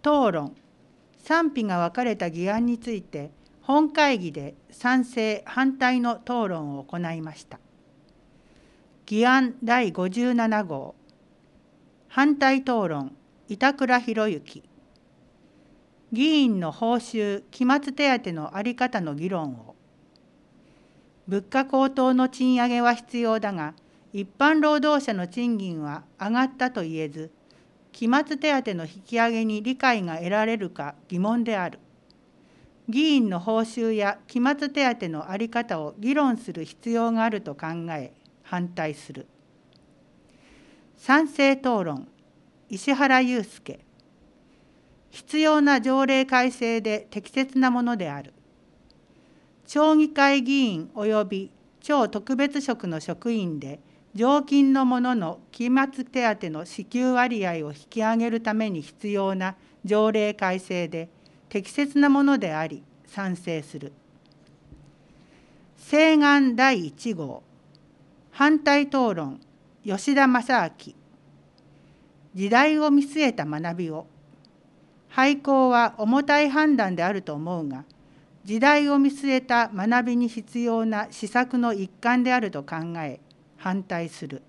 討論、賛否が分かれた議案について本会議で賛成・反対の討論を行いました。議案第57号、反対討論、板倉博之。議員の報酬・期末手当の在り方の議論を。物価高騰の賃上げは必要だが、一般労働者の賃金は上がったと言えず、期末手当の引き上げに理解が得られるか疑問である。議員の報酬や期末手当の在り方を議論する必要があると考え、反対する。賛成討論、石原祐介。必要な条例改正で適切なものである。町議会議員及び町特別職の職員で、常勤の者の期末手当の支給割合を引き上げるために必要な条例改正で適切なものであり、賛成する。請願第1号、反対討論、吉田正明。時代を見据えた学びを。廃校は重たい判断であると思うが、時代を見据えた学びに必要な施策の一環であると考え、反対する。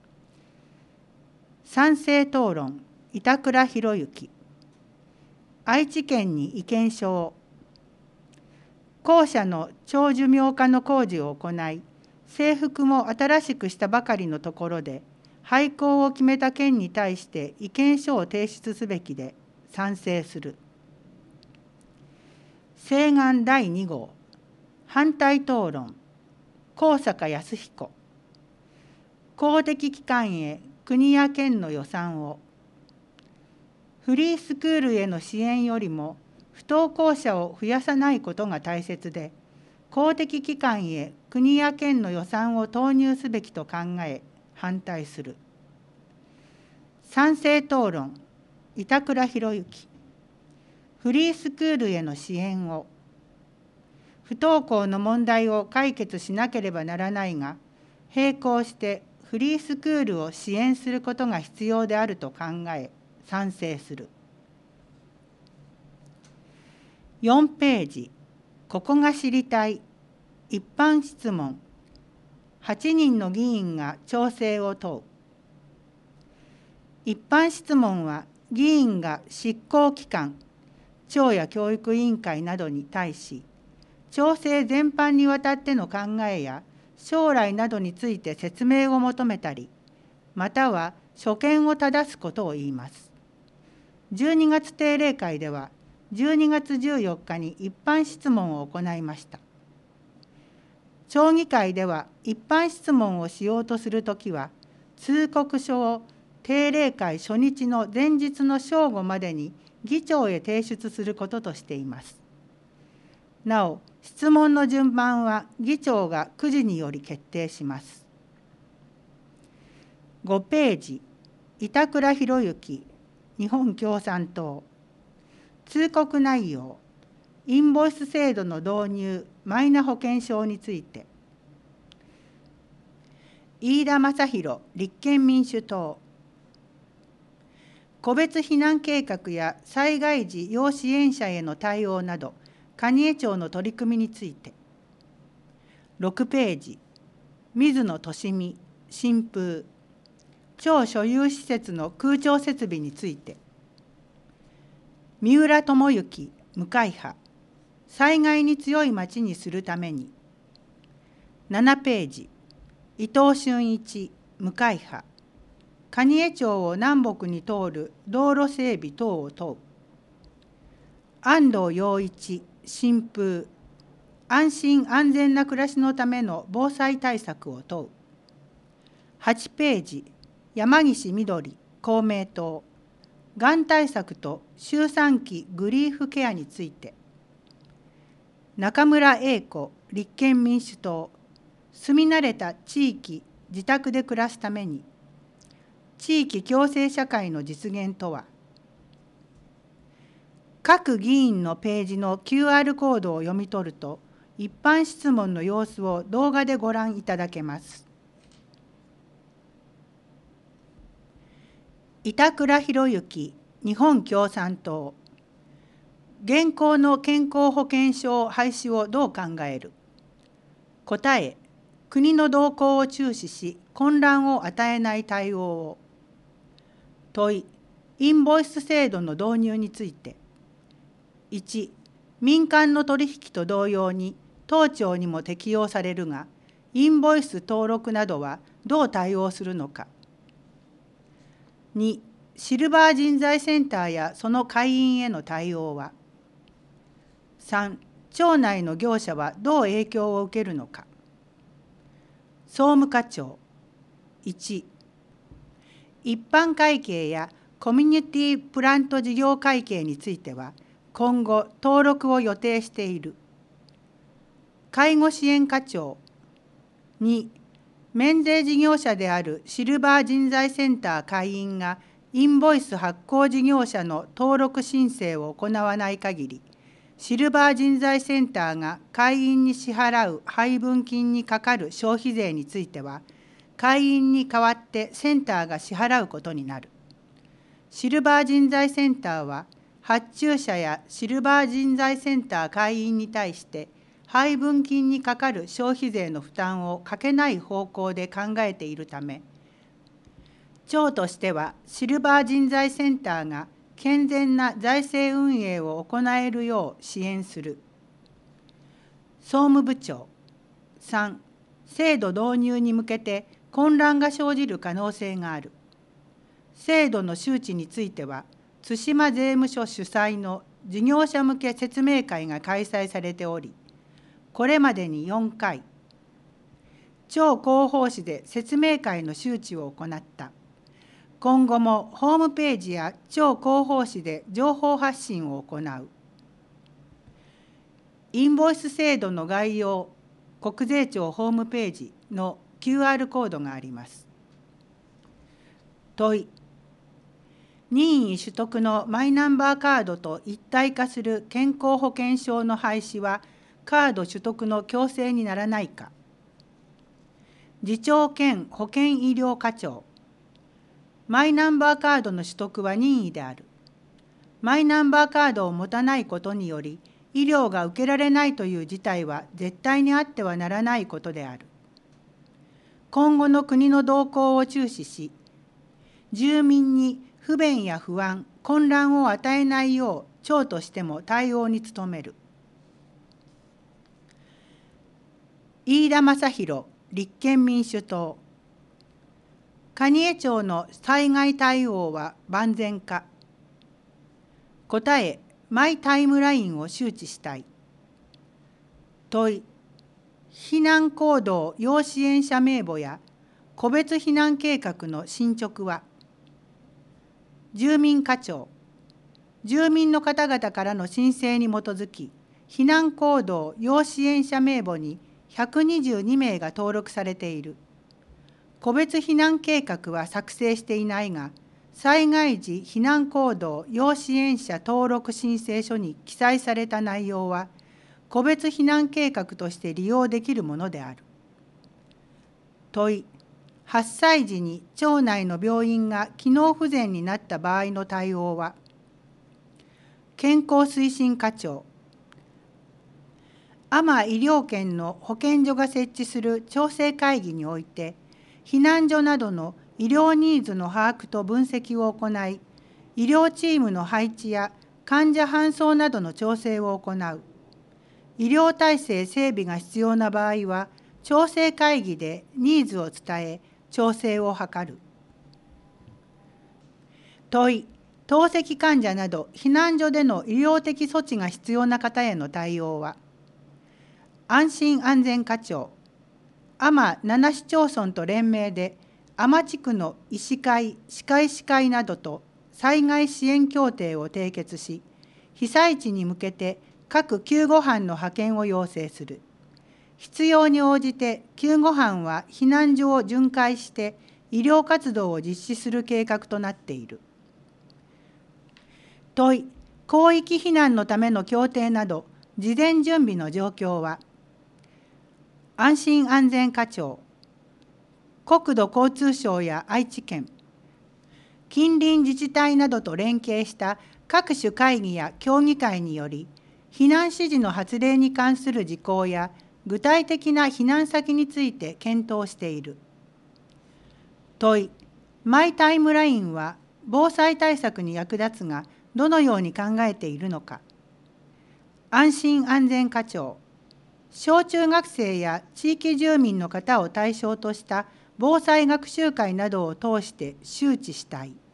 賛成討論、板倉博之。愛知県に意見書を。校舎の長寿命化の工事を行い、制服も新しくしたばかりのところで、廃校を決めた県に対して意見書を提出すべきで、賛成する。請願第2号、反対討論、高坂康彦。公的機関へ国や県の予算を。フリースクールへの支援よりも不登校者を増やさないことが大切で、公的機関へ国や県の予算を投入すべきと考え、反対する。賛成討論、板倉博之。フリースクールへの支援を。不登校の問題を解決しなければならないが、並行してフリースクールを支援することが必要であると考え、賛成する。4ページ、ここが知りたい、一般質問。8人の議員が調整を問う。一般質問は、議員が執行機関、町や教育委員会などに対し、調整全般にわたっての考えや将来などについて説明を求めたり、または所見を正すことを言います。12月定例会では、12月14日に一般質問を行いました。町議会では一般質問をしようとするときは、通告書を定例会初日の前日の正午までに議長へ提出することとしています。なお、質問の順番は議長がくじにより決定します。5ページ、板倉博之、日本共産党。通告内容、インボイス制度の導入、マイナ保険証について。飯田正弘、立憲民主党。個別避難計画や災害時要支援者への対応など、蟹江町の取り組みについて。6ページ、水野俊美、新風。町所有施設の空調設備について。三浦智之、無会派。災害に強い町にするために。7ページ、伊藤俊一、無会派。蟹江町を南北に通る道路整備等を問う。安藤陽一、新風。安心安全な暮らしのための防災対策を問う。8ページ、山岸みどり、公明党。がん対策と周産期グリーフケアについて。中村英子、立憲民主党。住み慣れた地域、自宅で暮らすために。地域共生社会の実現とは。各議員のページの QR コードを読み取ると、一般質問の様子を動画でご覧いただけます。板倉博之、日本共産党。 現行の健康保険証廃止をどう考える？答え、国の動向を注視し、混乱を与えない対応を。問い、インボイス制度の導入について。1、民間の取引と同様に、当庁にも適用されるが、インボイス登録などはどう対応するのか。2、シルバー人材センターやその会員への対応は。3、庁内の業者はどう影響を受けるのか。総務課長。1、一般会計やコミュニティプラント事業会計については、今後登録を予定している。介護支援課長。2、免税事業者であるシルバー人材センター会員がインボイス発行事業者の登録申請を行わない限り、シルバー人材センターが会員に支払う配分金にかかる消費税については、会員に代わってセンターが支払うことになる。シルバー人材センターは、発注者やシルバー人材センター会員に対して、配分金にかかる消費税の負担をかけない方向で考えているため、庁としてはシルバー人材センターが健全な財政運営を行えるよう支援する。総務部長。3、制度導入に向けて混乱が生じる可能性がある。制度の周知については、対馬税務署主催の事業者向け説明会が開催されており、これまでに4回、庁広報誌で説明会の周知を行った。今後もホームページや庁広報誌で情報発信を行う。インボイス制度の概要、国税庁ホームページの QR コードがあります。問い、任意取得のマイナンバーカードと一体化する健康保険証の廃止は、カード取得の強制にならないか。次長兼保健医療課長。マイナンバーカードの取得は任意である。マイナンバーカードを持たないことにより、医療が受けられないという事態は絶対にあってはならないことである。今後の国の動向を注視し、住民に不便や不安、混乱を与えないよう、庁としても対応に努める。飯田正弘、立憲民主党。蟹江町の災害対応は万全か。答え、マイタイムラインを周知したい。問い、避難行動要支援者名簿や個別避難計画の進捗は。住民課長。住民の方々からの申請に基づき、避難行動要支援者名簿に122名が登録されている。個別避難計画は作成していないが、災害時避難行動要支援者登録申請書に記載された内容は、個別避難計画として利用できるものである。問い、8歳児に町内の病院が機能不全になった場合の対応は。健康推進課長。多摩医療圏の保健所が設置する調整会議において、避難所などの医療ニーズの把握と分析を行い、医療チームの配置や患者搬送などの調整を行う。医療体制整備が必要な場合は、調整会議でニーズを伝え、調整を図る。問い、透析患者など避難所での医療的措置が必要な方への対応は。安心安全課長。多摩7市町村と連名で、多摩地区の医師会、歯科医師会などと災害支援協定を締結し、被災地に向けて各救護班の派遣を要請する。必要に応じて救護班は避難所を巡回して医療活動を実施する計画となっている。問い、広域避難のための協定など、事前準備の状況は。安心安全課長。国土交通省や愛知県、 近隣自治体などと連携した各種会議や協議会により、避難指示の発令に関する事項や具体的な避難先について検討している。問い、マイタイムラインは防災対策に役立つが、どのように考えているのか。安心安全課長、小中学生や地域住民の方を対象とした防災学習会などを通して周知したい。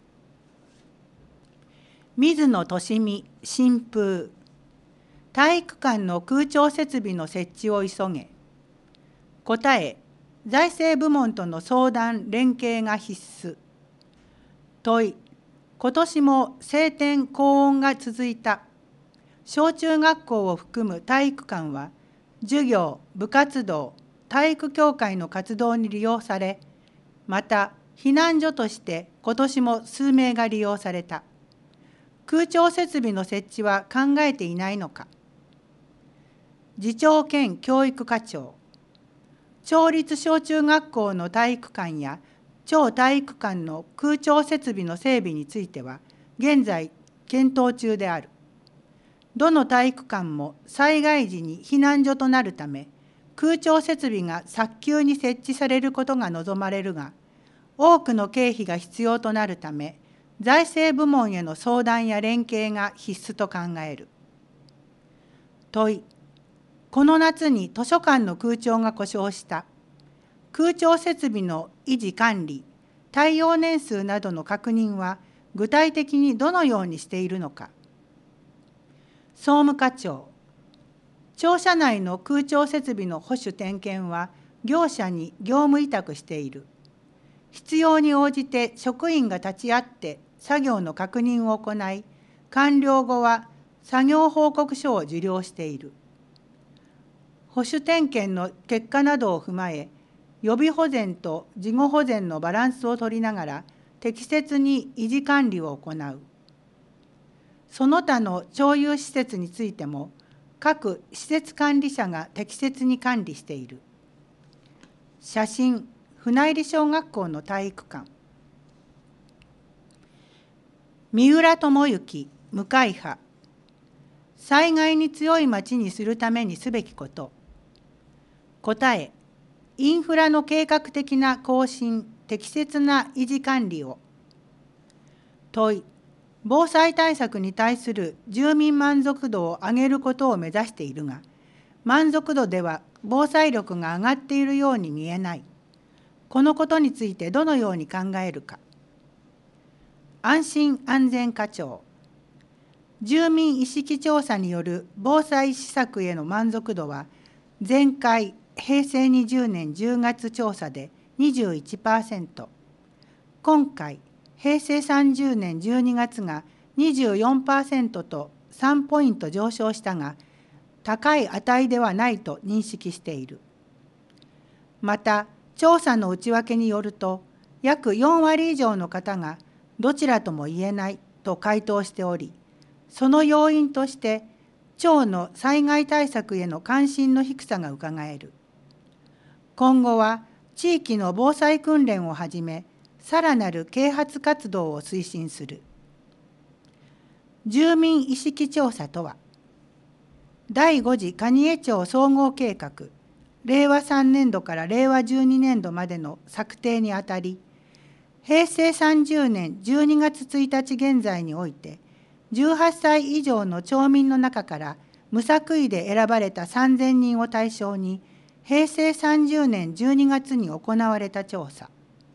水野俊美新風、体育館の空調設備の設置を急げ。答え、財政部門との相談連携が必須。問い、今年も晴天高温が続いた。小中学校を含む体育館は授業、部活動、体育協会の活動に利用され、また避難所として今年も数名が利用された。空調設備の設置は考えていないのか。次長兼教育課長、町立小中学校の体育館や町体育館の空調設備の整備については現在検討中である。どの体育館も災害時に避難所となるため、空調設備が早急に設置されることが望まれるが、多くの経費が必要となるため、財政部門への相談や連携が必須と考える。問い、この夏に図書館の空調が故障した。空調設備の維持管理、耐用年数などの確認は具体的にどのようにしているのか。総務課長、庁舎内の空調設備の保守点検は業者に業務委託している。必要に応じて職員が立ち会って作業の確認を行い、完了後は作業報告書を受領している。保守点検の結果などを踏まえ、予備保全と事後保全のバランスを取りながら適切に維持管理を行う。その他の町有施設についても、各施設管理者が適切に管理している。写真、船入小学校の体育館。三浦智之、向井派。災害に強い町にするためにすべきこと。答え、インフラの計画的な更新、適切な維持管理を。問い、防災対策に対する住民満足度を上げることを目指しているが、満足度では防災力が上がっているように見えない。このことについてどのように考えるか。安心安全課長、住民意識調査による防災施策への満足度は、前回平成20年10月調査で 21%、今回平成30年12月が 24% と3ポイント上昇したが、高い値ではないと認識している。また、調査の内訳によると、約4割以上の方がどちらとも言えないと回答しており、その要因として町の災害対策への関心の低さがうかがえる。今後は地域の防災訓練をはじめ、さらなる啓発活動を推進する。住民意識調査とは、第5次蟹江町総合計画、令和3年度から令和12年度までの策定にあたり、平成30年12月1日現在において、18歳以上の町民の中から無作為で選ばれた3000人を対象に、平成30年12月に行われた調査。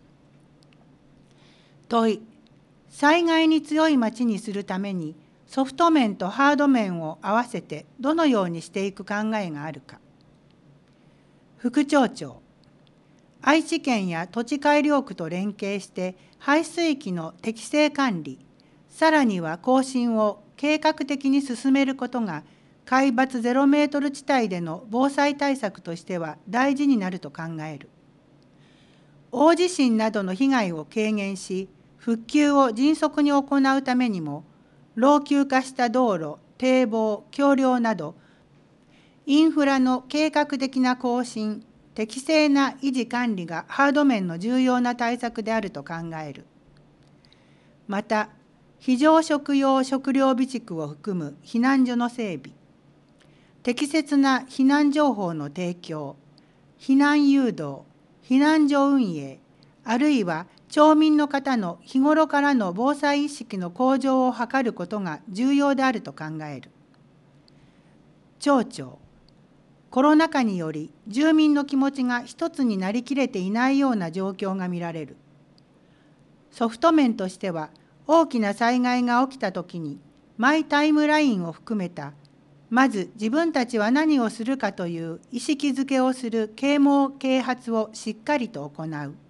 問い、災害に強い町にするために、ソフト面とハード面を合わせてどのようにしていく考えがあるか。副町長、愛知県や土地改良区と連携して排水域の適正管理、さらには更新を計画的に進めることが海抜0メートル地帯での防災対策としては大事になると考える。大地震などの被害を軽減し、復旧を迅速に行うためにも、老朽化した道路、堤防、橋梁など、インフラの計画的な更新、適正な維持管理がハード面の重要な対策であると考える。 また非常食用食料備蓄を含む避難所の整備、適切な避難情報の提供、避難誘導、避難所運営、あるいは町民の方の日頃からの防災意識の向上を図ることが重要であると考える。町長、コロナ禍により住民の気持ちが一つになりきれていないような状況が見られる。ソフト面としては、大きな災害が起きたときにマイタイムラインを含めた、まず自分たちは何をするかという意識づけをする啓蒙啓発をしっかりと行う。